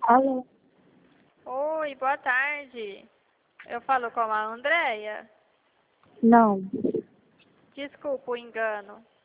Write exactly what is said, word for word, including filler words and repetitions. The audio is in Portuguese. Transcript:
Alô? Oi, boa tarde. Eu falo com a Andréia. Não. Desculpa o engano.